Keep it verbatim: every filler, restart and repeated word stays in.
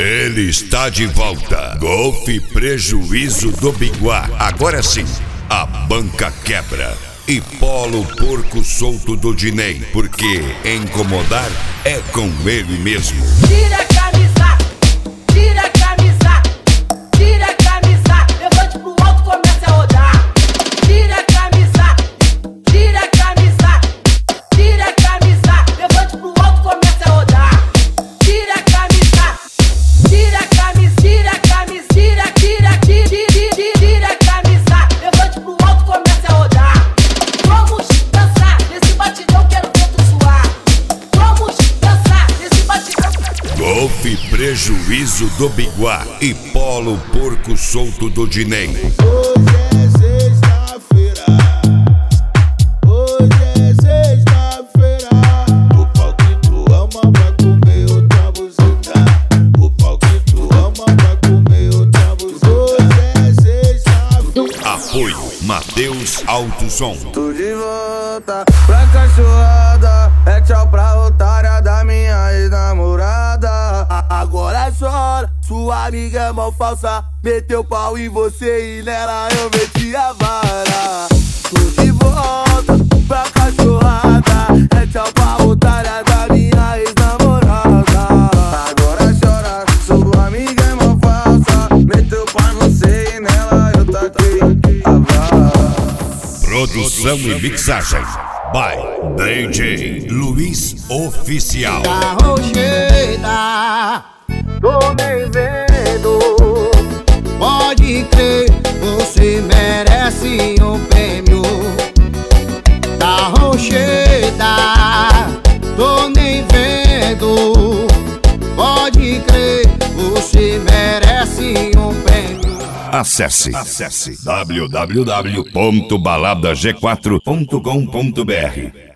Ele está de volta. Golfe Prejuízo do Biguá. Agora sim, a banca quebra. E Polo Porco Solto do Dinei, porque incomodar é com ele mesmo. Tira a camisa, tira a camisa, tira a camisa, levante pro alto, comece a rodar. Tira a camisa, tira a camisa, tira a camisa, levante pro alto, comece a rodar. Tira a camisa, tira a camisa, tira a camisa, tira, tira, tira, tira, tira a camisa, levante pro alto, comece a rodar. Vamos dançar nesse batidão, quero vento suar. Vamos dançar nesse batidão. Golfe Prejuízo do Biguá e Polo Porco Solto do Dinei. Hoje é sexta-feira, hoje é sexta-feira. O pau que tu ama vai comer outra buceta. O pau que tu ama vai comer outra buceta. Hoje é sexta-feira. Apoio Matheus Alto Som. Tô de volta pra cachorrada, é tchau pra otária da minha ex-namorada. A- Agora chora, sua amiga é mal falsa, meteu pau em você e nela eu meti a vara. Tô de volta pra cachorrada, é tchau pra otária da minha ex-namorada. Agora chora, sua amiga é mal falsa, meteu pau em você e nela eu taquei a vara. Produção e mixagem by D J Luiz Oficial. Arrocheda, tô nem vendo. Pode crer, você merece um prêmio. Da Rocheda, tô nem vendo. Pode crer, você merece um prêmio. Acesse, acesse w w w ponto balada g quatro ponto com ponto b r.